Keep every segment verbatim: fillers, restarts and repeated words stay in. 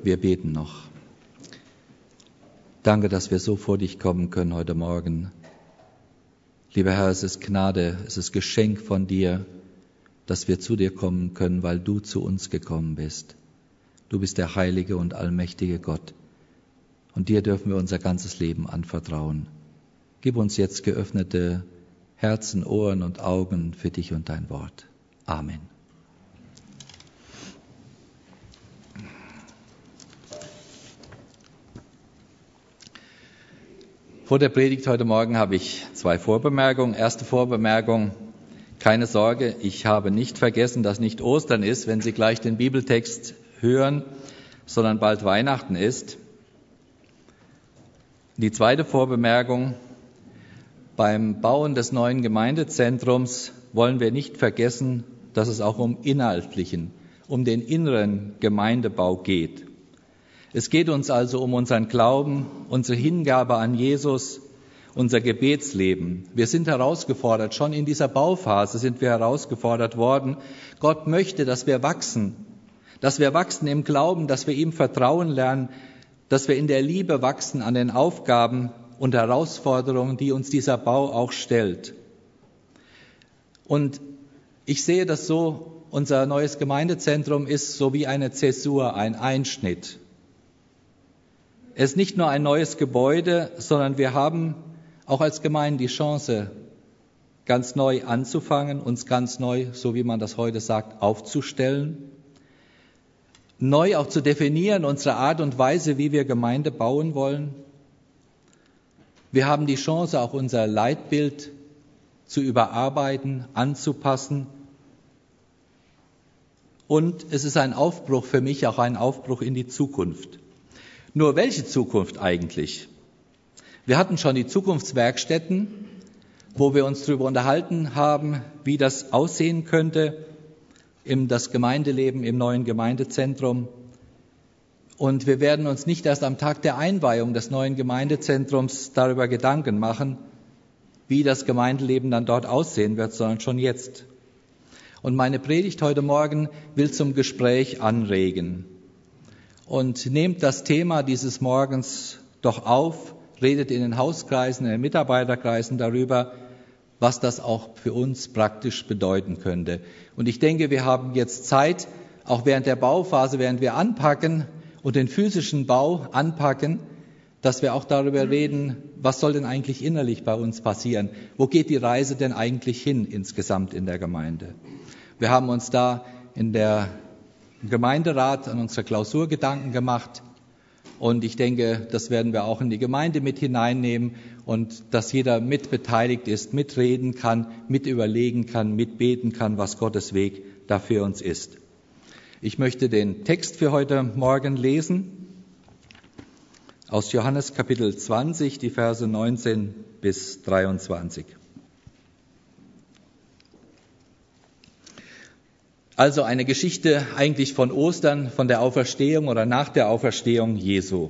Wir beten noch. Danke, dass wir so vor dich kommen können heute Morgen. Lieber Herr, es ist Gnade, es ist Geschenk von dir, dass wir zu dir kommen können, weil du zu uns gekommen bist. Du bist der heilige und allmächtige Gott. Und dir dürfen wir unser ganzes Leben anvertrauen. Gib uns jetzt geöffnete Herzen, Ohren und Augen für dich und dein Wort. Amen. Vor der Predigt heute Morgen habe ich zwei Vorbemerkungen. Erste Vorbemerkung: Keine Sorge, ich habe nicht vergessen, dass nicht Ostern ist, wenn Sie gleich den Bibeltext hören, sondern bald Weihnachten ist. Die zweite Vorbemerkung: Beim Bauen des neuen Gemeindezentrums wollen wir nicht vergessen, dass es auch um inhaltlichen, um den inneren Gemeindebau geht. Es geht uns also um unseren Glauben, unsere Hingabe an Jesus, unser Gebetsleben. Wir sind herausgefordert, schon in dieser Bauphase sind wir herausgefordert worden. Gott möchte, dass wir wachsen, dass wir wachsen im Glauben, dass wir ihm vertrauen lernen, dass wir in der Liebe wachsen an den Aufgaben und Herausforderungen, die uns dieser Bau auch stellt. Und ich sehe das so, unser neues Gemeindezentrum ist so wie eine Zäsur, ein Einschnitt. Es ist nicht nur ein neues Gebäude, sondern wir haben auch als Gemeinde die Chance, ganz neu anzufangen, uns ganz neu, so wie man das heute sagt, aufzustellen, neu auch zu definieren, unsere Art und Weise, wie wir Gemeinde bauen wollen. Wir haben die Chance, auch unser Leitbild zu überarbeiten, anzupassen. Und es ist ein Aufbruch für mich, auch ein Aufbruch in die Zukunft. Nur welche Zukunft eigentlich? Wir hatten schon die Zukunftswerkstätten, wo wir uns darüber unterhalten haben, wie das aussehen könnte, im das Gemeindeleben im neuen Gemeindezentrum. Und wir werden uns nicht erst am Tag der Einweihung des neuen Gemeindezentrums darüber Gedanken machen, wie das Gemeindeleben dann dort aussehen wird, sondern schon jetzt. Und meine Predigt heute Morgen will zum Gespräch anregen. Und nehmt das Thema dieses Morgens doch auf, redet in den Hauskreisen, in den Mitarbeiterkreisen darüber, was das auch für uns praktisch bedeuten könnte. Und ich denke, wir haben jetzt Zeit, auch während der Bauphase, während wir anpacken und den physischen Bau anpacken, dass wir auch darüber reden, was soll denn eigentlich innerlich bei uns passieren? Wo geht die Reise denn eigentlich hin insgesamt in der Gemeinde? Wir haben uns da in der im Gemeinderat an unserer Klausur Gedanken gemacht und ich denke, das werden wir auch in die Gemeinde mit hineinnehmen und dass jeder mit beteiligt ist, mitreden kann, mit überlegen kann, mitbeten kann, was Gottes Weg da für uns ist. Ich möchte den Text für heute Morgen lesen aus Johannes Kapitel zwanzig, die Verse neunzehn bis dreiundzwanzig. Also eine Geschichte eigentlich von Ostern, von der Auferstehung oder nach der Auferstehung Jesu.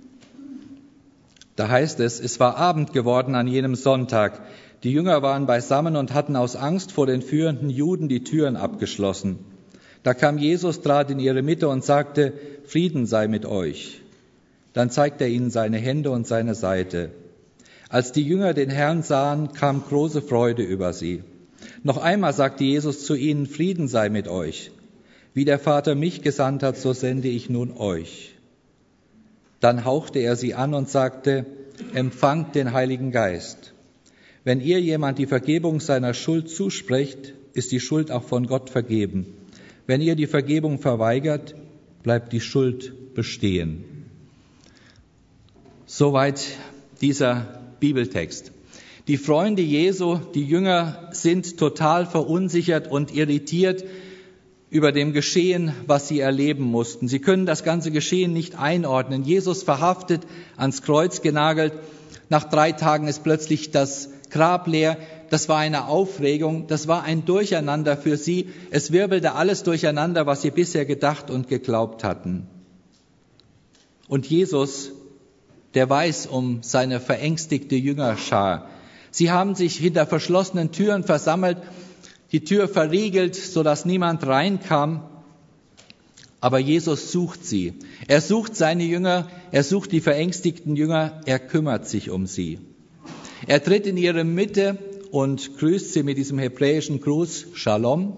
Da heißt es, es war Abend geworden an jenem Sonntag. Die Jünger waren beisammen und hatten aus Angst vor den führenden Juden die Türen abgeschlossen. Da kam Jesus, trat in ihre Mitte und sagte, Frieden sei mit euch. Dann zeigte er ihnen seine Hände und seine Seite. Als die Jünger den Herrn sahen, kam große Freude über sie. Noch einmal sagte Jesus zu ihnen, Frieden sei mit euch. Wie der Vater mich gesandt hat, so sende ich nun euch. Dann hauchte er sie an und sagte, empfangt den Heiligen Geist. Wenn ihr jemand die Vergebung seiner Schuld zusprecht, ist die Schuld auch von Gott vergeben. Wenn ihr die Vergebung verweigert, bleibt die Schuld bestehen. Soweit dieser Bibeltext. Die Freunde Jesu, die Jünger, sind total verunsichert und irritiert über dem Geschehen, was sie erleben mussten. Sie können das ganze Geschehen nicht einordnen. Jesus verhaftet, ans Kreuz genagelt. Nach drei Tagen ist plötzlich das Grab leer. Das war eine Aufregung, das war ein Durcheinander für sie. Es wirbelte alles durcheinander, was sie bisher gedacht und geglaubt hatten. Und Jesus, der weiß um seine verängstigte Jüngerschar. Sie haben sich hinter verschlossenen Türen versammelt, die Tür verriegelt, sodass niemand reinkam. Aber Jesus sucht sie. Er sucht seine Jünger, er sucht die verängstigten Jünger, er kümmert sich um sie. Er tritt in ihre Mitte und grüßt sie mit diesem hebräischen Gruß, Shalom.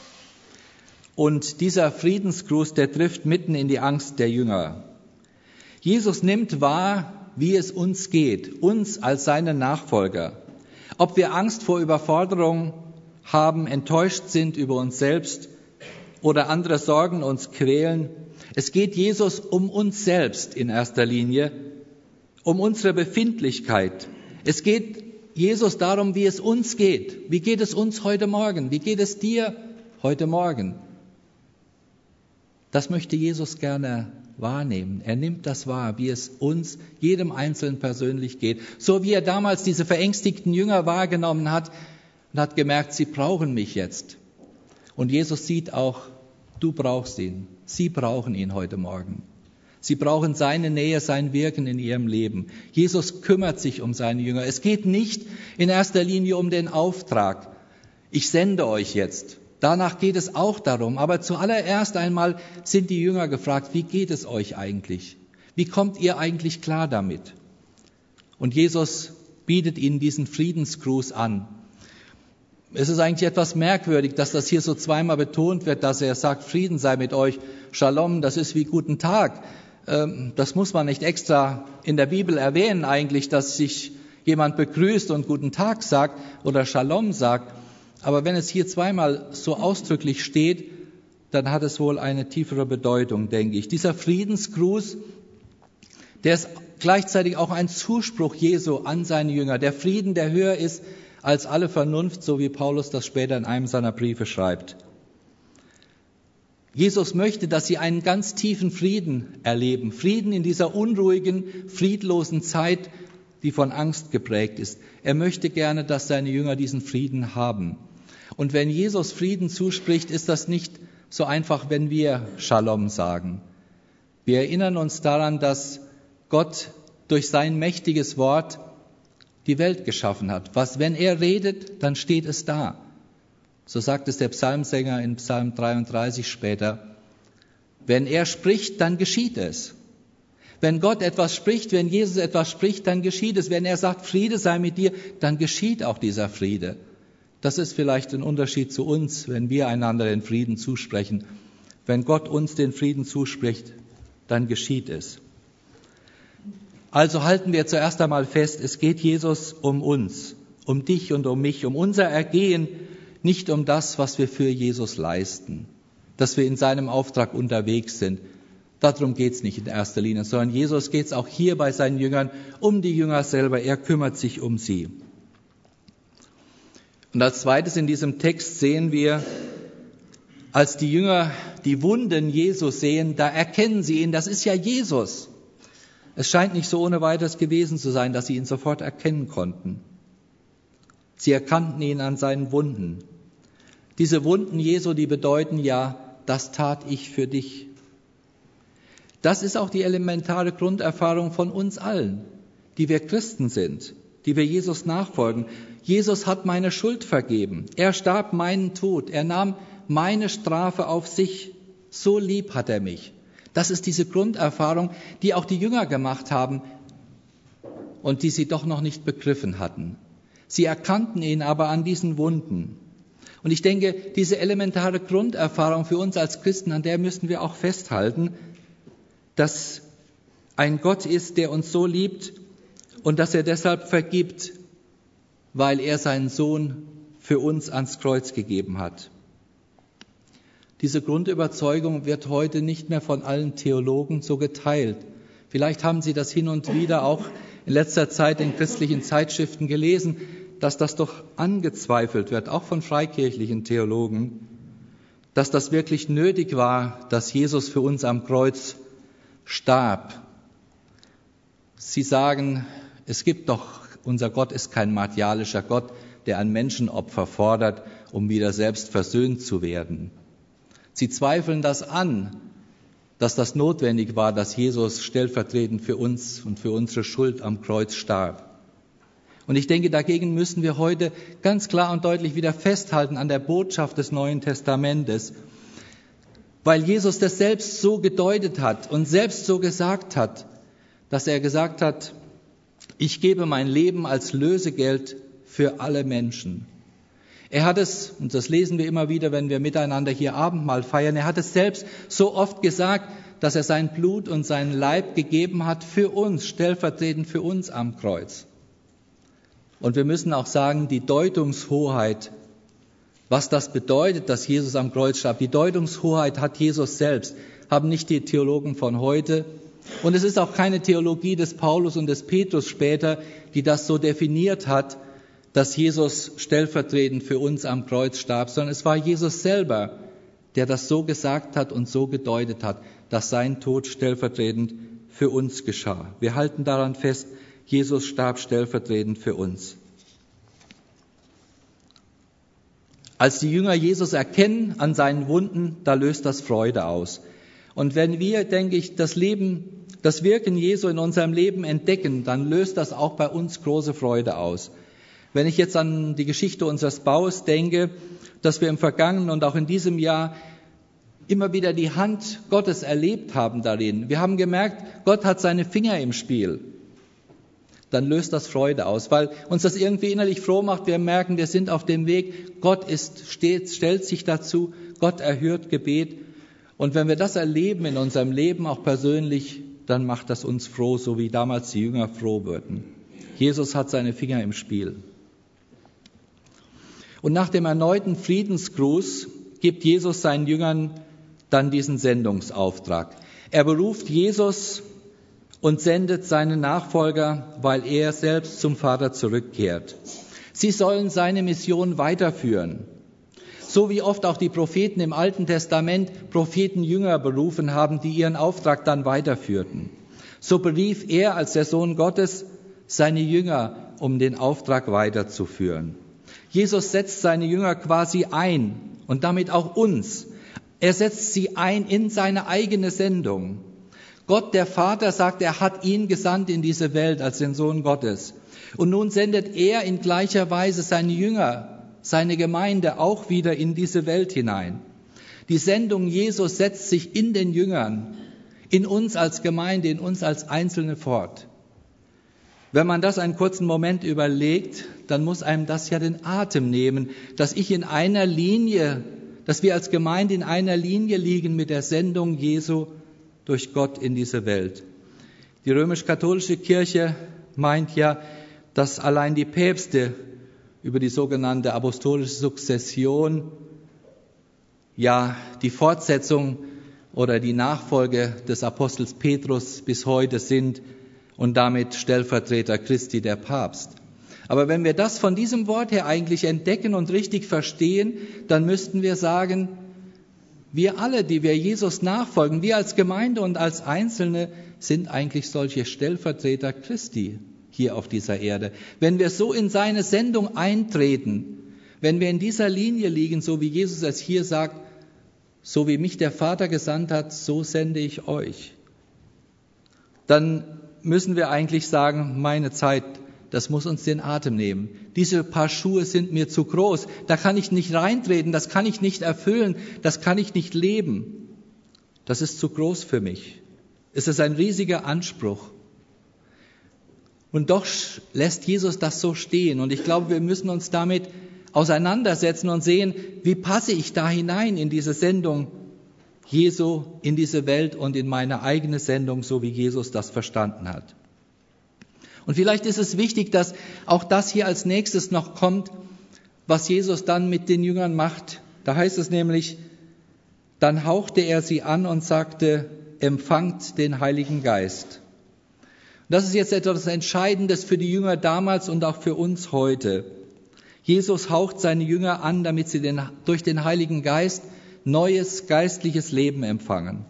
Und dieser Friedensgruß, der trifft mitten in die Angst der Jünger. Jesus nimmt wahr, wie es uns geht, uns als seine Nachfolger. Ob wir Angst vor Überforderung haben, enttäuscht sind über uns selbst oder andere Sorgen uns quälen. Es geht Jesus um uns selbst in erster Linie, um unsere Befindlichkeit. Es geht Jesus darum, wie es uns geht. Wie geht es uns heute Morgen? Wie geht es dir heute Morgen? Das möchte Jesus gerne wahrnehmen. Er nimmt das wahr, wie es uns, jedem Einzelnen persönlich geht. So wie er damals diese verängstigten Jünger wahrgenommen hat und hat gemerkt, sie brauchen mich jetzt. Und Jesus sieht auch, du brauchst ihn. Sie brauchen ihn heute Morgen. Sie brauchen seine Nähe, sein Wirken in ihrem Leben. Jesus kümmert sich um seine Jünger. Es geht nicht in erster Linie um den Auftrag. Ich sende euch jetzt. Danach geht es auch darum. Aber zuallererst einmal sind die Jünger gefragt, wie geht es euch eigentlich? Wie kommt ihr eigentlich klar damit? Und Jesus bietet ihnen diesen Friedensgruß an. Es ist eigentlich etwas merkwürdig, dass das hier so zweimal betont wird, dass er sagt, Frieden sei mit euch. Shalom, das ist wie guten Tag. Das muss man nicht extra in der Bibel erwähnen eigentlich, dass sich jemand begrüßt und guten Tag sagt oder Shalom sagt. Aber wenn es hier zweimal so ausdrücklich steht, dann hat es wohl eine tiefere Bedeutung, denke ich. Dieser Friedensgruß, der ist gleichzeitig auch ein Zuspruch Jesu an seine Jünger. Der Frieden, der höher ist als alle Vernunft, so wie Paulus das später in einem seiner Briefe schreibt. Jesus möchte, dass sie einen ganz tiefen Frieden erleben. Frieden in dieser unruhigen, friedlosen Zeit, die von Angst geprägt ist. Er möchte gerne, dass seine Jünger diesen Frieden haben. Und wenn Jesus Frieden zuspricht, ist das nicht so einfach, wenn wir Shalom sagen. Wir erinnern uns daran, dass Gott durch sein mächtiges Wort die Welt geschaffen hat. Was, wenn er redet, dann steht es da. So sagt es der Psalmsänger in Psalm dreiunddreißig später. Wenn er spricht, dann geschieht es. Wenn Gott etwas spricht, wenn Jesus etwas spricht, dann geschieht es. Wenn er sagt, Friede sei mit dir, dann geschieht auch dieser Friede. Das ist vielleicht ein Unterschied zu uns, wenn wir einander den Frieden zusprechen. Wenn Gott uns den Frieden zuspricht, dann geschieht es. Also halten wir zuerst einmal fest, es geht Jesus um uns, um dich und um mich, um unser Ergehen, nicht um das, was wir für Jesus leisten, dass wir in seinem Auftrag unterwegs sind. Darum geht es nicht in erster Linie, sondern Jesus geht es auch hier bei seinen Jüngern um die Jünger selber. Er kümmert sich um sie. Und als zweites in diesem Text sehen wir, als die Jünger die Wunden Jesus sehen, da erkennen sie ihn, das ist ja Jesus. Es scheint nicht so ohne weiteres gewesen zu sein, dass sie ihn sofort erkennen konnten. Sie erkannten ihn an seinen Wunden. Diese Wunden Jesu, die bedeuten ja, das tat ich für dich. Das ist auch die elementare Grunderfahrung von uns allen, die wir Christen sind, die wir Jesus nachfolgen. Jesus hat meine Schuld vergeben. Er starb meinen Tod. Er nahm meine Strafe auf sich. So lieb hat er mich. Das ist diese Grunderfahrung, die auch die Jünger gemacht haben und die sie doch noch nicht begriffen hatten. Sie erkannten ihn aber an diesen Wunden. Und ich denke, diese elementare Grunderfahrung für uns als Christen, an der müssen wir auch festhalten, dass ein Gott ist, der uns so liebt und dass er deshalb vergibt, weil er seinen Sohn für uns ans Kreuz gegeben hat. Diese Grundüberzeugung wird heute nicht mehr von allen Theologen so geteilt. Vielleicht haben Sie das hin und wieder auch in letzter Zeit in christlichen Zeitschriften gelesen, dass das doch angezweifelt wird, auch von freikirchlichen Theologen, dass das wirklich nötig war, dass Jesus für uns am Kreuz starb. Sie sagen, es gibt doch, unser Gott ist kein martialischer Gott, der ein Menschenopfer fordert, um wieder selbst versöhnt zu werden. Sie zweifeln das an, dass das notwendig war, dass Jesus stellvertretend für uns und für unsere Schuld am Kreuz starb. Und ich denke, dagegen müssen wir heute ganz klar und deutlich wieder festhalten an der Botschaft des Neuen Testamentes. weil Jesus das selbst so gedeutet hat und selbst so gesagt hat, dass er gesagt hat, ich gebe mein Leben als Lösegeld für alle Menschen. Er hat es, und das lesen wir immer wieder, wenn wir miteinander hier Abendmahl feiern, er hat es selbst so oft gesagt, dass er sein Blut und seinen Leib gegeben hat für uns, stellvertretend für uns am Kreuz. Und wir müssen auch sagen, die Deutungshoheit, was das bedeutet, dass Jesus am Kreuz starb, die Deutungshoheit hat Jesus selbst, haben nicht die Theologen von heute. Und es ist auch keine Theologie des Paulus und des Petrus später, die das so definiert hat, dass Jesus stellvertretend für uns am Kreuz starb, sondern es war Jesus selber, der das so gesagt hat und so gedeutet hat, dass sein Tod stellvertretend für uns geschah. Wir halten daran fest, Jesus starb stellvertretend für uns. Als die Jünger Jesus erkennen an seinen Wunden, da löst das Freude aus. Und wenn wir, denke ich, das Leben, das Wirken Jesu in unserem Leben entdecken, dann löst das auch bei uns große Freude aus. Wenn ich jetzt an die Geschichte unseres Baus denke, dass wir im vergangenen und auch in diesem Jahr immer wieder die Hand Gottes erlebt haben darin. Wir haben gemerkt, Gott hat seine Finger im Spiel. Dann löst das Freude aus, weil uns das irgendwie innerlich froh macht. Wir merken, wir sind auf dem Weg. Gott ist stets, stellt sich dazu. Gott erhört Gebet. Und wenn wir das erleben in unserem Leben, auch persönlich, dann macht das uns froh, so wie damals die Jünger froh wurden. Jesus hat seine Finger im Spiel. Und nach dem erneuten Friedensgruß gibt Jesus seinen Jüngern dann diesen Sendungsauftrag. Er beruft Jesus und sendet seine Nachfolger, weil er selbst zum Vater zurückkehrt. Sie sollen seine Mission weiterführen. So wie oft auch die Propheten im Alten Testament Prophetenjünger berufen haben, die ihren Auftrag dann weiterführten. So berief er als der Sohn Gottes seine Jünger, um den Auftrag weiterzuführen. Jesus setzt seine Jünger quasi ein und damit auch uns. Er setzt sie ein in seine eigene Sendung. Gott, der Vater, sagt, er hat ihn gesandt in diese Welt als den Sohn Gottes. Und nun sendet er in gleicher Weise seine Jünger, seine Gemeinde auch wieder in diese Welt hinein. Die Sendung Jesus setzt sich in den Jüngern, in uns als Gemeinde, in uns als Einzelne fort. Wenn man das einen kurzen Moment überlegt, dann muss einem das ja den Atem nehmen, dass ich in einer Linie, dass wir als Gemeinde in einer Linie liegen mit der Sendung Jesu durch Gott in diese Welt. Die römisch-katholische Kirche meint ja, dass allein die Päpste über die sogenannte apostolische Sukzession ja die Fortsetzung oder die Nachfolge des Apostels Petrus bis heute sind und damit Stellvertreter Christi, der Papst. Aber wenn wir das von diesem Wort her eigentlich entdecken und richtig verstehen, dann müssten wir sagen, wir alle, die wir Jesus nachfolgen, wir als Gemeinde und als Einzelne, sind eigentlich solche Stellvertreter Christi hier auf dieser Erde. Wenn wir so in seine Sendung eintreten, wenn wir in dieser Linie liegen, so wie Jesus es hier sagt, so wie mich der Vater gesandt hat, so sende ich euch, dann müssen wir eigentlich sagen, meine Zeit, das muss uns den Atem nehmen. Diese paar Schuhe sind mir zu groß, da kann ich nicht reintreten, das kann ich nicht erfüllen, das kann ich nicht leben. Das ist zu groß für mich. Es ist ein riesiger Anspruch. Und doch lässt Jesus das so stehen. Und ich glaube, wir müssen uns damit auseinandersetzen und sehen, wie passe ich da hinein in diese Sendung Jesu, in diese Welt und in meine eigene Sendung, so wie Jesus das verstanden hat. Und vielleicht ist es wichtig, dass auch das hier als nächstes noch kommt, was Jesus dann mit den Jüngern macht. Da heißt es nämlich, dann hauchte er sie an und sagte, empfangt den Heiligen Geist. Das ist jetzt etwas Entscheidendes für die Jünger damals und auch für uns heute. Jesus haucht seine Jünger an, damit sie den, durch den Heiligen Geist neues geistliches Leben empfangen.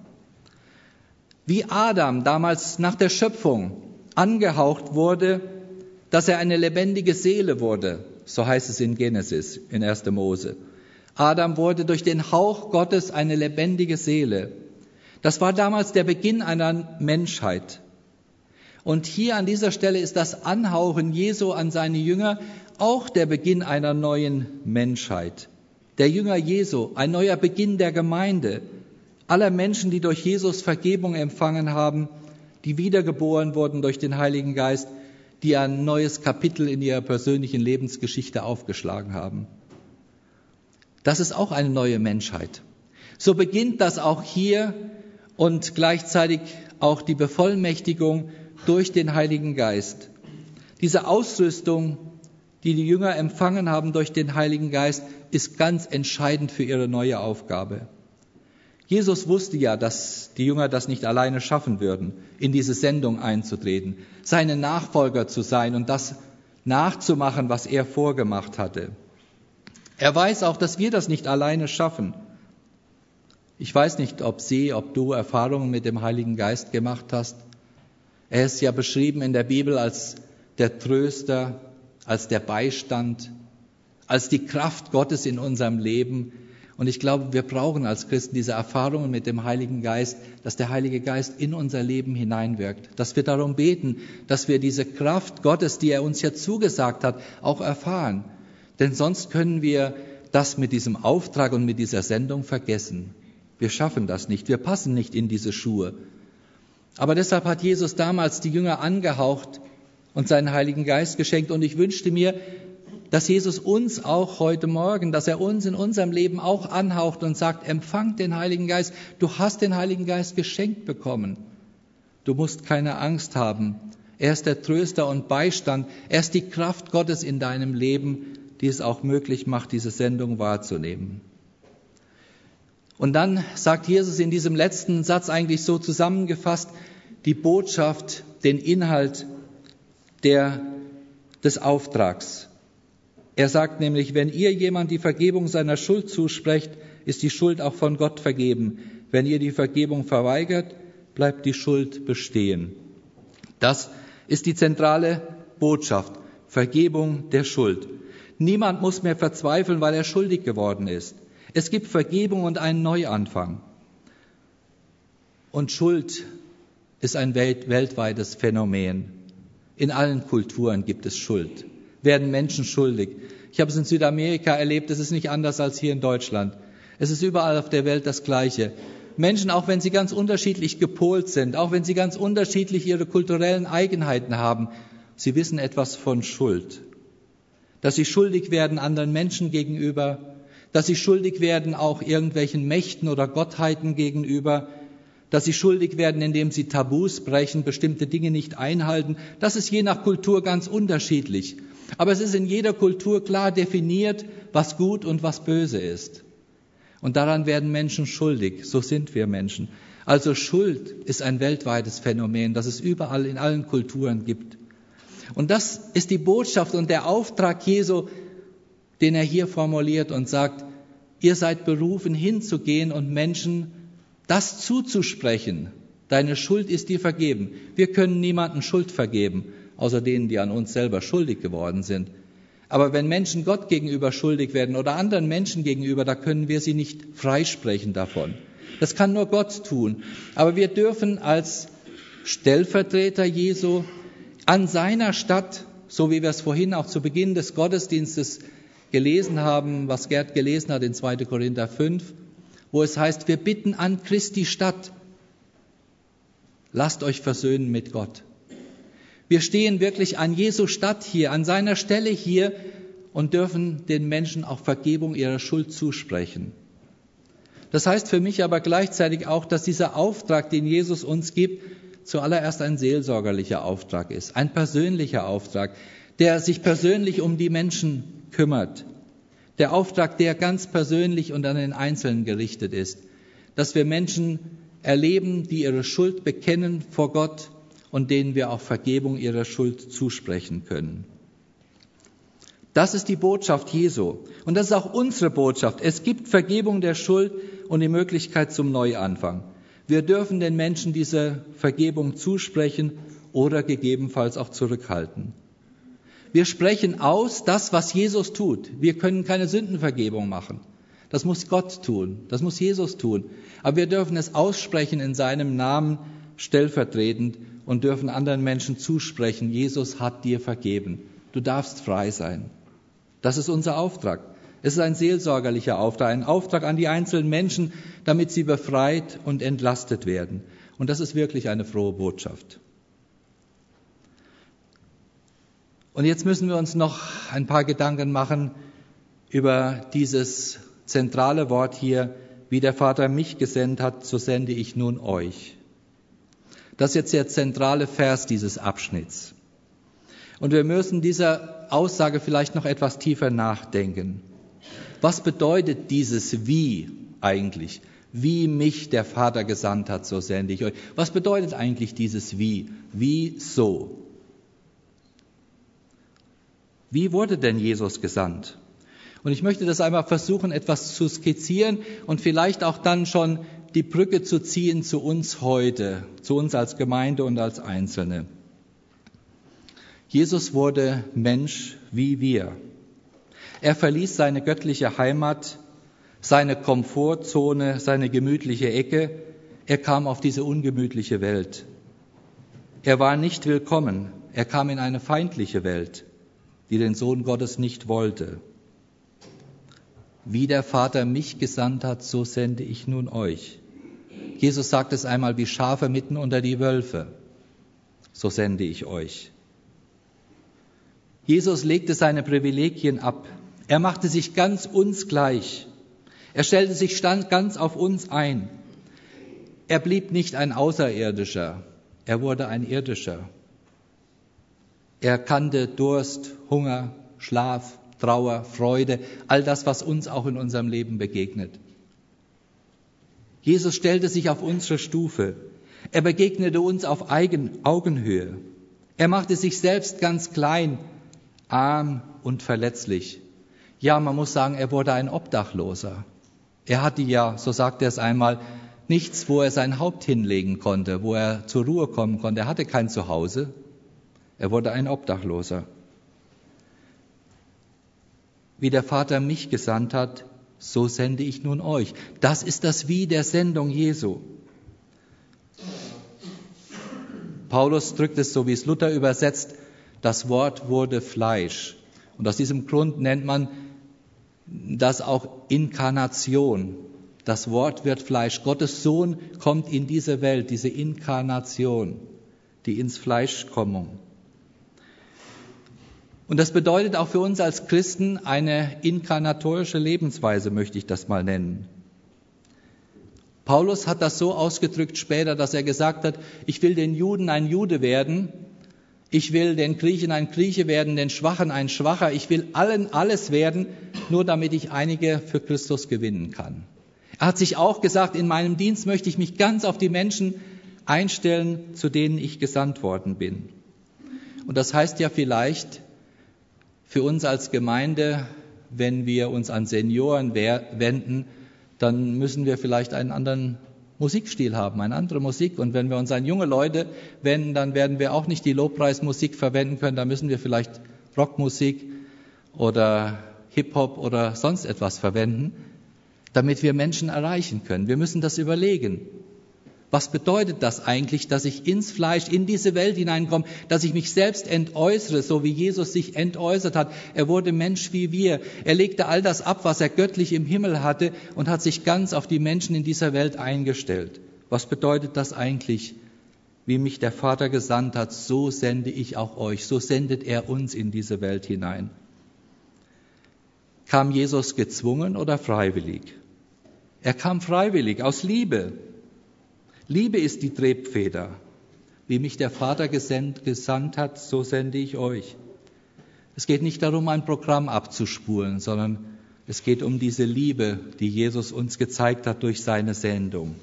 Wie Adam damals nach der Schöpfung angehaucht wurde, dass er eine lebendige Seele wurde, so heißt es in Genesis, in erster Mose. Adam wurde durch den Hauch Gottes eine lebendige Seele. Das war damals der Beginn einer Menschheit. Und hier an dieser Stelle ist das Anhauchen Jesu an seine Jünger auch der Beginn einer neuen Menschheit. Der Jünger Jesu, ein neuer Beginn der Gemeinde, aller Menschen, die durch Jesus Vergebung empfangen haben, die wiedergeboren wurden durch den Heiligen Geist, die ein neues Kapitel in ihrer persönlichen Lebensgeschichte aufgeschlagen haben. Das ist auch eine neue Menschheit. So beginnt das auch hier und gleichzeitig auch die Bevollmächtigung durch den Heiligen Geist. Diese Ausrüstung, die die Jünger empfangen haben durch den Heiligen Geist, ist ganz entscheidend für ihre neue Aufgabe. Jesus wusste ja, dass die Jünger das nicht alleine schaffen würden, in diese Sendung einzutreten, seine Nachfolger zu sein und das nachzumachen, was er vorgemacht hatte. Er weiß auch, dass wir das nicht alleine schaffen. Ich weiß nicht, ob Sie, ob du Erfahrungen mit dem Heiligen Geist gemacht hast. Er ist ja beschrieben in der Bibel als der Tröster, als der Beistand, als die Kraft Gottes in unserem Leben. Und ich glaube, wir brauchen als Christen diese Erfahrungen mit dem Heiligen Geist, dass der Heilige Geist in unser Leben hineinwirkt, dass wir darum beten, dass wir diese Kraft Gottes, die er uns ja zugesagt hat, auch erfahren. Denn sonst können wir das mit diesem Auftrag und mit dieser Sendung vergessen. Wir schaffen das nicht, wir passen nicht in diese Schuhe. Aber deshalb hat Jesus damals die Jünger angehaucht und seinen Heiligen Geist geschenkt. Und ich wünschte mir, dass Jesus uns auch heute Morgen, dass er uns in unserem Leben auch anhaucht und sagt, empfang den Heiligen Geist. Du hast den Heiligen Geist geschenkt bekommen. Du musst keine Angst haben. Er ist der Tröster und Beistand. Er ist die Kraft Gottes in deinem Leben, die es auch möglich macht, diese Sendung wahrzunehmen. Und dann sagt Jesus in diesem letzten Satz eigentlich so zusammengefasst die Botschaft, den Inhalt der, des Auftrags. Er sagt nämlich, wenn ihr jemand die Vergebung seiner Schuld zusprecht, ist die Schuld auch von Gott vergeben. Wenn ihr die Vergebung verweigert, bleibt die Schuld bestehen. Das ist die zentrale Botschaft, Vergebung der Schuld. Niemand muss mehr verzweifeln, weil er schuldig geworden ist. Es gibt Vergebung und einen Neuanfang. Und Schuld ist ein welt- weltweites Phänomen. In allen Kulturen gibt es Schuld. Werden Menschen schuldig. Ich habe es in Südamerika erlebt, es ist nicht anders als hier in Deutschland. Es ist überall auf der Welt das Gleiche. Menschen, auch wenn sie ganz unterschiedlich gepolt sind, auch wenn sie ganz unterschiedlich ihre kulturellen Eigenheiten haben, sie wissen etwas von Schuld. Dass sie schuldig werden anderen Menschen gegenüber, dass sie schuldig werden auch irgendwelchen Mächten oder Gottheiten gegenüber, dass sie schuldig werden, indem sie Tabus brechen, bestimmte Dinge nicht einhalten. Das ist je nach Kultur ganz unterschiedlich. Aber es ist in jeder Kultur klar definiert, was gut und was böse ist. Und daran werden Menschen schuldig. So sind wir Menschen. Also Schuld ist ein weltweites Phänomen, das es überall in allen Kulturen gibt. Und das ist die Botschaft und der Auftrag Jesu, den er hier formuliert und sagt, ihr seid berufen, hinzugehen und Menschen das zuzusprechen. Deine Schuld ist dir vergeben. Wir können niemandem Schuld vergeben, außer denen, die an uns selber schuldig geworden sind. Aber wenn Menschen Gott gegenüber schuldig werden oder anderen Menschen gegenüber, da können wir sie nicht freisprechen davon. Das kann nur Gott tun. Aber wir dürfen als Stellvertreter Jesu an seiner Stadt, so wie wir es vorhin auch zu Beginn des Gottesdienstes gelesen haben, was Gerd gelesen hat in zweiter Korinther fünf, wo es heißt, wir bitten an Christi Stadt, lasst euch versöhnen mit Gott. Wir stehen wirklich an Jesu Stadt hier, an seiner Stelle hier und dürfen den Menschen auch Vergebung ihrer Schuld zusprechen. Das heißt für mich aber gleichzeitig auch, dass dieser Auftrag, den Jesus uns gibt, zuallererst ein seelsorgerlicher Auftrag ist, ein persönlicher Auftrag, der sich persönlich um die Menschen kümmert. Der Auftrag, der ganz persönlich und an den Einzelnen gerichtet ist, dass wir Menschen erleben, die ihre Schuld bekennen vor Gott und denen wir auch Vergebung ihrer Schuld zusprechen können. Das ist die Botschaft Jesu und das ist auch unsere Botschaft. Es gibt Vergebung der Schuld und die Möglichkeit zum Neuanfang. Wir dürfen den Menschen diese Vergebung zusprechen oder gegebenenfalls auch zurückhalten. Wir sprechen aus das, was Jesus tut. Wir können keine Sündenvergebung machen. Das muss Gott tun, das muss Jesus tun. Aber wir dürfen es aussprechen in seinem Namen stellvertretend und dürfen anderen Menschen zusprechen, Jesus hat dir vergeben. Du darfst frei sein. Das ist unser Auftrag. Es ist ein seelsorgerlicher Auftrag, ein Auftrag an die einzelnen Menschen, damit sie befreit und entlastet werden. Und das ist wirklich eine frohe Botschaft. Und jetzt müssen wir uns noch ein paar Gedanken machen über dieses zentrale Wort hier: Wie der Vater mich gesandt hat, so sende ich nun euch. Das ist jetzt der zentrale Vers dieses Abschnitts. Und wir müssen dieser Aussage vielleicht noch etwas tiefer nachdenken. Was bedeutet dieses Wie eigentlich? Wie mich der Vater gesandt hat, so sende ich euch. Was bedeutet eigentlich dieses Wie? Wie so? Wie wurde denn Jesus gesandt? Und ich möchte das einmal versuchen, etwas zu skizzieren und vielleicht auch dann schon die Brücke zu ziehen zu uns heute, zu uns als Gemeinde und als Einzelne. Jesus wurde Mensch wie wir. Er verließ seine göttliche Heimat, seine Komfortzone, seine gemütliche Ecke. Er kam auf diese ungemütliche Welt. Er war nicht willkommen. Er kam in eine feindliche Welt, die den Sohn Gottes nicht wollte. Wie der Vater mich gesandt hat, so sende ich nun euch. Jesus sagt es einmal: Wie Schafe mitten unter die Wölfe, so sende ich euch. Jesus legte seine Privilegien ab. Er machte sich ganz uns gleich. Er stellte sich ganz auf uns ein. Er blieb nicht ein Außerirdischer, er wurde ein Irdischer. Er kannte Durst, Hunger, Schlaf, Trauer, Freude, all das, was uns auch in unserem Leben begegnet. Jesus stellte sich auf unsere Stufe. Er begegnete uns auf Augenhöhe. Er machte sich selbst ganz klein, arm und verletzlich. Ja, man muss sagen, er wurde ein Obdachloser. Er hatte ja, so sagt er es einmal, nichts, wo er sein Haupt hinlegen konnte, wo er zur Ruhe kommen konnte. Er hatte kein Zuhause. Er wurde ein Obdachloser. Wie der Vater mich gesandt hat, so sende ich nun euch. Das ist das Wie der Sendung Jesu. Paulus drückt es so, wie es Luther übersetzt: Das Wort wurde Fleisch. Und aus diesem Grund nennt man das auch Inkarnation. Das Wort wird Fleisch. Gottes Sohn kommt in diese Welt, diese Inkarnation, die ins Fleischkommung. Und das bedeutet auch für uns als Christen eine inkarnatorische Lebensweise, möchte ich das mal nennen. Paulus hat das so ausgedrückt später, dass er gesagt hat: Ich will den Juden ein Jude werden, ich will den Griechen ein Grieche werden, den Schwachen ein Schwacher, ich will allen alles werden, nur damit ich einige für Christus gewinnen kann. Er hat sich auch gesagt: In meinem Dienst möchte ich mich ganz auf die Menschen einstellen, zu denen ich gesandt worden bin. Und das heißt ja vielleicht für uns als Gemeinde, wenn wir uns an Senioren wenden, dann müssen wir vielleicht einen anderen Musikstil haben, eine andere Musik. Und wenn wir uns an junge Leute wenden, dann werden wir auch nicht die Lobpreismusik verwenden können. Da müssen wir vielleicht Rockmusik oder Hip-Hop oder sonst etwas verwenden, damit wir Menschen erreichen können. Wir müssen das überlegen. Was bedeutet das eigentlich, dass ich ins Fleisch, in diese Welt hineinkomme, dass ich mich selbst entäußere, so wie Jesus sich entäußert hat? Er wurde Mensch wie wir. Er legte all das ab, was er göttlich im Himmel hatte, und hat sich ganz auf die Menschen in dieser Welt eingestellt. Was bedeutet das eigentlich? Wie mich der Vater gesandt hat, so sende ich auch euch. So sendet er uns in diese Welt hinein. Kam Jesus gezwungen oder freiwillig? Er kam freiwillig, aus Liebe. Liebe ist die Triebfeder. Wie mich der Vater gesandt, gesandt hat, so sende ich euch. Es geht nicht darum, ein Programm abzuspulen, sondern es geht um diese Liebe, die Jesus uns gezeigt hat durch seine Sendung.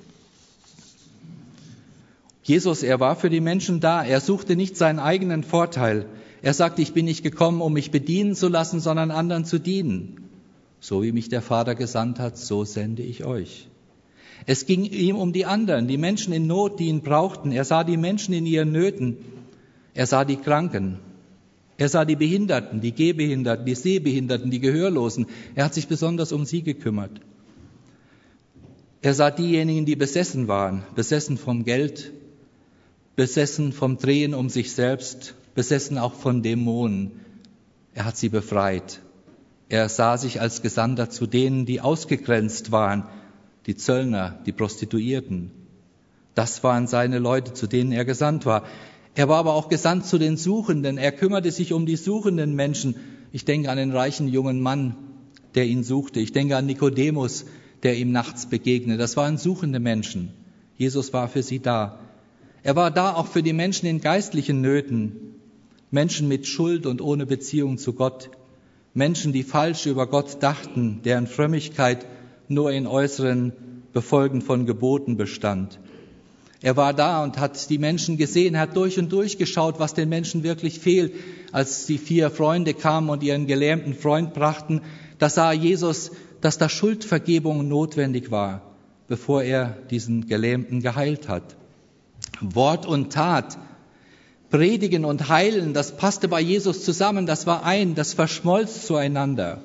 Jesus, er war für die Menschen da. Er suchte nicht seinen eigenen Vorteil. Er sagte: Ich bin nicht gekommen, um mich bedienen zu lassen, sondern anderen zu dienen. So wie mich der Vater gesandt hat, so sende ich euch. Es ging ihm um die anderen, die Menschen in Not, die ihn brauchten. Er sah die Menschen in ihren Nöten. Er sah die Kranken. Er sah die Behinderten, die Gehbehinderten, die Sehbehinderten, die Gehörlosen. Er hat sich besonders um sie gekümmert. Er sah diejenigen, die besessen waren, besessen vom Geld, besessen vom Drehen um sich selbst, besessen auch von Dämonen. Er hat sie befreit. Er sah sich als Gesandter zu denen, die ausgegrenzt waren, die Zöllner, die Prostituierten. Das waren seine Leute, zu denen er gesandt war. Er war aber auch gesandt zu den Suchenden. Er kümmerte sich um die suchenden Menschen. Ich denke an den reichen jungen Mann, der ihn suchte. Ich denke an Nikodemus, der ihm nachts begegnete. Das waren suchende Menschen. Jesus war für sie da. Er war da auch für die Menschen in geistlichen Nöten. Menschen mit Schuld und ohne Beziehung zu Gott. Menschen, die falsch über Gott dachten, deren Frömmigkeit nur in äußeren Befolgen von Geboten bestand. Er war da und hat die Menschen gesehen, hat durch und durch geschaut, was den Menschen wirklich fehlt. Als die vier Freunde kamen und ihren gelähmten Freund brachten, da sah Jesus, dass da Schuldvergebung notwendig war, bevor er diesen Gelähmten geheilt hat. Wort und Tat, Predigen und Heilen, das passte bei Jesus zusammen, das war ein, das verschmolz zueinander.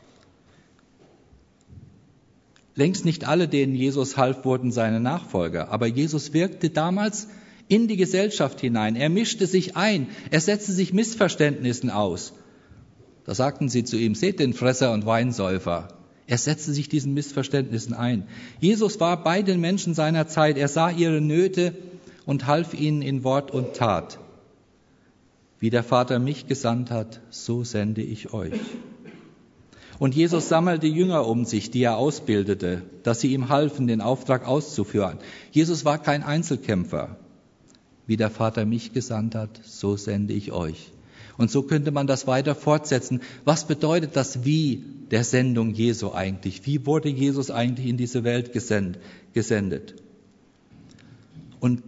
Längst nicht alle, denen Jesus half, wurden seine Nachfolger. Aber Jesus wirkte damals in die Gesellschaft hinein. Er mischte sich ein. Er setzte sich Missverständnissen aus. Da sagten sie zu ihm, seht den Fresser und Weinsäufer. Er setzte sich diesen Missverständnissen ein. Jesus war bei den Menschen seiner Zeit. Er sah ihre Nöte und half ihnen in Wort und Tat. Wie der Vater mich gesandt hat, so sende ich euch. Und Jesus sammelte Jünger um sich, die er ausbildete, dass sie ihm halfen, den Auftrag auszuführen. Jesus war kein Einzelkämpfer. Wie der Vater mich gesandt hat, so sende ich euch. Und so könnte man das weiter fortsetzen. Was bedeutet das Wie der Sendung Jesu eigentlich? Wie wurde Jesus eigentlich in diese Welt gesendet? Und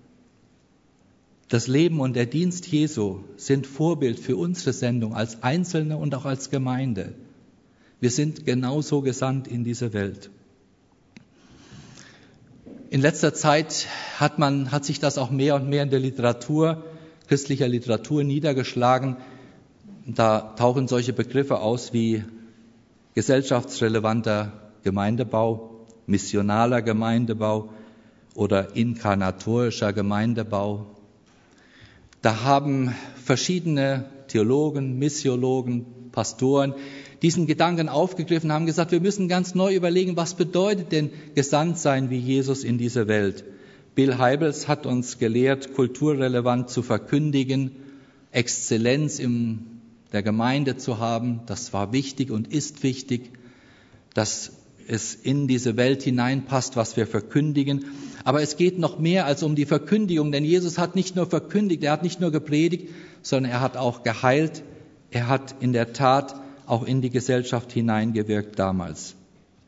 das Leben und der Dienst Jesu sind Vorbild für unsere Sendung als Einzelne und auch als Gemeinde. Wir sind genauso gesandt in diese Welt. In letzter Zeit hat man, hat sich das auch mehr und mehr in der Literatur, christlicher Literatur niedergeschlagen. Da tauchen solche Begriffe aus wie gesellschaftsrelevanter Gemeindebau, missionaler Gemeindebau oder inkarnatorischer Gemeindebau. Da haben verschiedene Theologen, Missiologen, Pastoren diesen Gedanken aufgegriffen, haben gesagt, wir müssen ganz neu überlegen, was bedeutet denn Gesandtsein wie Jesus in diese Welt? Bill Hybels hat uns gelehrt, kulturrelevant zu verkündigen, Exzellenz in der Gemeinde zu haben. Das war wichtig und ist wichtig, dass es in diese Welt hineinpasst, was wir verkündigen. Aber es geht noch mehr als um die Verkündigung, denn Jesus hat nicht nur verkündigt, er hat nicht nur gepredigt, sondern er hat auch geheilt. Er hat in der Tat auch in die Gesellschaft hineingewirkt damals.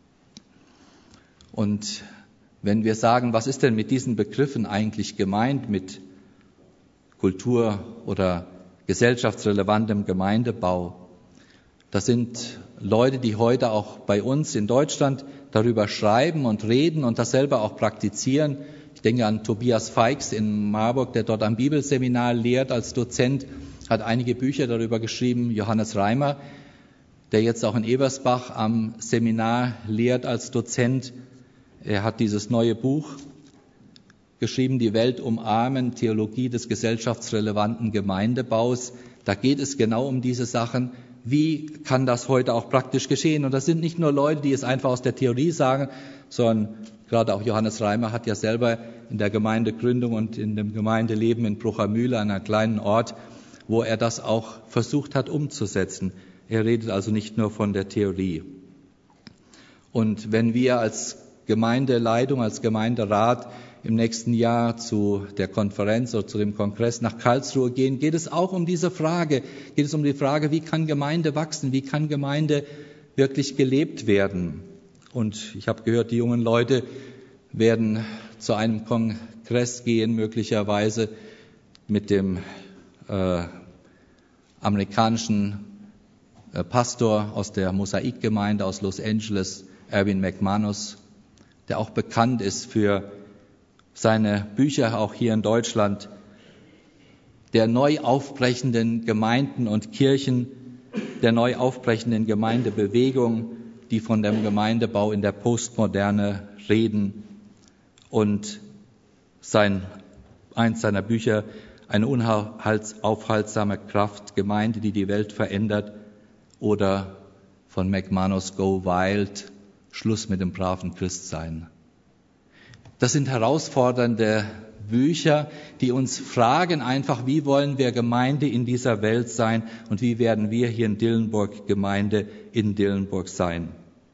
Und wenn wir sagen, was ist denn mit diesen Begriffen eigentlich gemeint, mit Kultur oder gesellschaftsrelevantem Gemeindebau, das sind Leute, die heute auch bei uns in Deutschland darüber schreiben und reden und das selber auch praktizieren. Ich denke an Tobias Feix in Marburg, der dort am Bibelseminar lehrt als Dozent, hat einige Bücher darüber geschrieben. Johannes Reimer, der jetzt auch in Ebersbach am Seminar lehrt als Dozent. Er hat dieses neue Buch geschrieben, Die Welt umarmen, Theologie des gesellschaftsrelevanten Gemeindebaus. Da geht es genau um diese Sachen. Wie kann das heute auch praktisch geschehen? Und das sind nicht nur Leute, die es einfach aus der Theorie sagen, sondern gerade auch Johannes Reimer hat ja selber in der Gemeindegründung und in dem Gemeindeleben in Bruchamühle, einem kleinen Ort, wo er das auch versucht hat umzusetzen. Er redet also nicht nur von der Theorie. Und wenn wir als Gemeindeleitung, als Gemeinderat im nächsten Jahr zu der Konferenz oder zu dem Kongress nach Karlsruhe gehen, geht es auch um diese Frage. Geht es um die Frage, wie kann Gemeinde wachsen? Wie kann Gemeinde wirklich gelebt werden? Und ich habe gehört, die jungen Leute werden zu einem Kongress gehen, möglicherweise mit dem äh, amerikanischen äh, Pastor aus der Mosaikgemeinde aus Los Angeles, Erwin McManus, der auch bekannt ist für seine Bücher, auch hier in Deutschland, der neu aufbrechenden Gemeinden und Kirchen, der neu aufbrechenden Gemeindebewegung, die von dem Gemeindebau in der Postmoderne reden. Und sein, eins seiner Bücher, eine unaufhaltsame Kraft, Gemeinde, die die Welt verändert, oder von McManus Go Wild, Schluss mit dem braven Christsein. Das sind herausfordernde Bücher, die uns fragen einfach, wie wollen wir Gemeinde in dieser Welt sein und wie werden wir hier in Dillenburg Gemeinde in Dillenburg sein.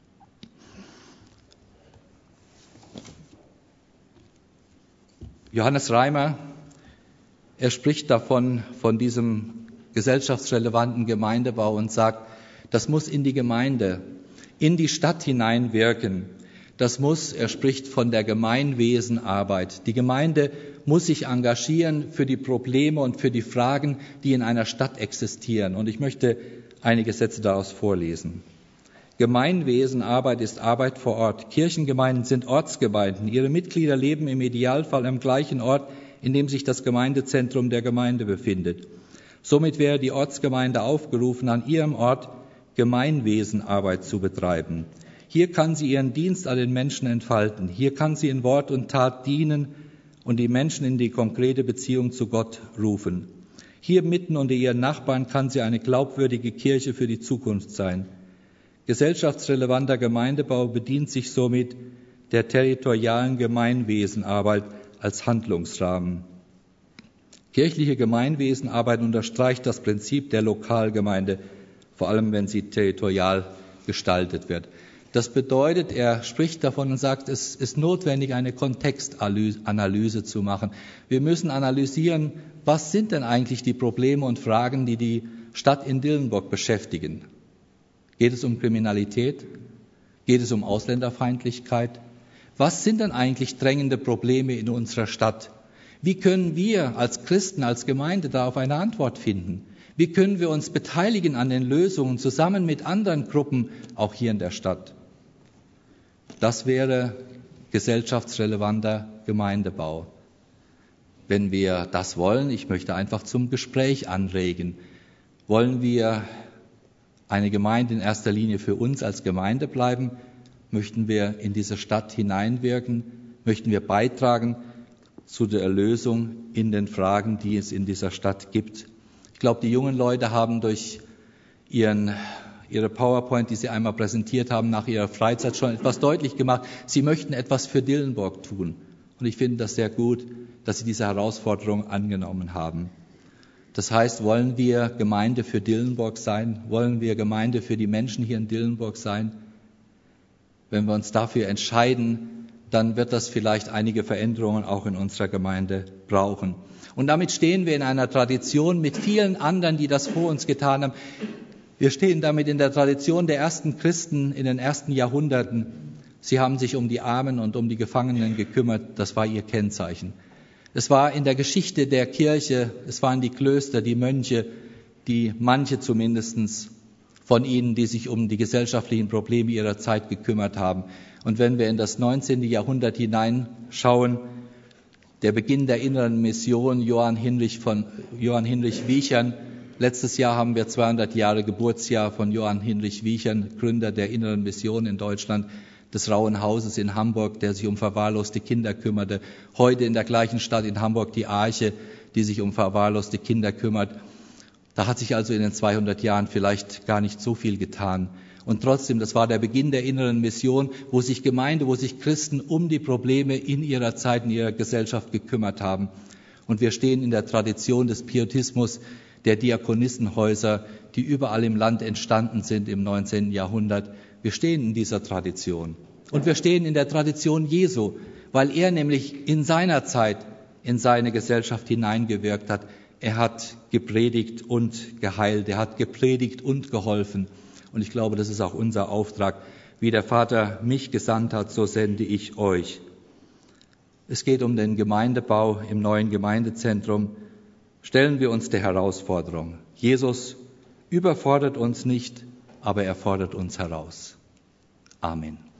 Johannes Reimer, er spricht davon, von diesem gesellschaftsrelevanten Gemeindebau und sagt, das muss in die Gemeinde, in die Stadt hineinwirken. Das muss, er spricht von der Gemeinwesenarbeit. Die Gemeinde muss sich engagieren für die Probleme und für die Fragen, die in einer Stadt existieren. Und ich möchte einige Sätze daraus vorlesen. Gemeinwesenarbeit ist Arbeit vor Ort. Kirchengemeinden sind Ortsgemeinden. Ihre Mitglieder leben im Idealfall am gleichen Ort, in dem sich das Gemeindezentrum der Gemeinde befindet. Somit wäre die Ortsgemeinde aufgerufen, an ihrem Ort Gemeinwesenarbeit zu betreiben. Hier kann sie ihren Dienst an den Menschen entfalten. Hier kann sie in Wort und Tat dienen und die Menschen in die konkrete Beziehung zu Gott rufen. Hier mitten unter ihren Nachbarn kann sie eine glaubwürdige Kirche für die Zukunft sein. Gesellschaftsrelevanter Gemeindebau bedient sich somit der territorialen Gemeinwesenarbeit als Handlungsrahmen. Kirchliche Gemeinwesenarbeit unterstreicht das Prinzip der Lokalgemeinde, vor allem wenn sie territorial gestaltet wird. Das bedeutet, er spricht davon und sagt, es ist notwendig, eine Kontextanalyse zu machen. Wir müssen analysieren, was sind denn eigentlich die Probleme und Fragen, die die Stadt in Dillenburg beschäftigen. Geht es um Kriminalität? Geht es um Ausländerfeindlichkeit? Was sind denn eigentlich drängende Probleme in unserer Stadt? Wie können wir als Christen, als Gemeinde darauf eine Antwort finden? Wie können wir uns beteiligen an den Lösungen zusammen mit anderen Gruppen, auch hier in der Stadt? Das wäre gesellschaftsrelevanter Gemeindebau. Wenn wir das wollen, ich möchte einfach zum Gespräch anregen, wollen wir eine Gemeinde in erster Linie für uns als Gemeinde bleiben? Möchten wir in diese Stadt hineinwirken? Möchten wir beitragen zu der Erlösung in den Fragen, die es in dieser Stadt gibt? Ich glaube, die jungen Leute haben durch ihren, ihre PowerPoint, die sie einmal präsentiert haben, nach ihrer Freizeit schon etwas deutlich gemacht. Sie möchten etwas für Dillenburg tun. Und ich finde das sehr gut, dass sie diese Herausforderung angenommen haben. Das heißt, wollen wir Gemeinde für Dillenburg sein? Wollen wir Gemeinde für die Menschen hier in Dillenburg sein? Wenn wir uns dafür entscheiden, dann wird das vielleicht einige Veränderungen auch in unserer Gemeinde brauchen. Und damit stehen wir in einer Tradition mit vielen anderen, die das vor uns getan haben. Wir stehen damit in der Tradition der ersten Christen in den ersten Jahrhunderten. Sie haben sich um die Armen und um die Gefangenen gekümmert. Das war ihr Kennzeichen. Es war in der Geschichte der Kirche, es waren die Klöster, die Mönche, die manche zumindest von ihnen, die sich um die gesellschaftlichen Probleme ihrer Zeit gekümmert haben. Und wenn wir in das neunzehnte Jahrhundert hineinschauen, der Beginn der inneren Mission, Johann Hinrich von Johann Hinrich Wiechern. Letztes Jahr haben wir zweihundert Jahre Geburtsjahr von Johann Hinrich Wiechern, Gründer der inneren Mission in Deutschland, des Rauen Hauses in Hamburg, der sich um verwahrloste Kinder kümmerte. Heute in der gleichen Stadt in Hamburg die Arche, die sich um verwahrloste Kinder kümmert. Da hat sich also in den zweihundert Jahren vielleicht gar nicht so viel getan. Und trotzdem, das war der Beginn der inneren Mission, wo sich Gemeinde, wo sich Christen um die Probleme in ihrer Zeit, in ihrer Gesellschaft gekümmert haben. Und wir stehen in der Tradition des Pietismus, der Diakonissenhäuser, die überall im Land entstanden sind im neunzehnten Jahrhundert. Wir stehen in dieser Tradition. Und wir stehen in der Tradition Jesu, weil er nämlich in seiner Zeit in seine Gesellschaft hineingewirkt hat. Er hat gepredigt und geheilt. Er hat gepredigt und geholfen. Und ich glaube, das ist auch unser Auftrag. Wie der Vater mich gesandt hat, so sende ich euch. Es geht um den Gemeindebau im neuen Gemeindezentrum. Stellen wir uns der Herausforderung. Jesus überfordert uns nicht, aber er fordert uns heraus. Amen.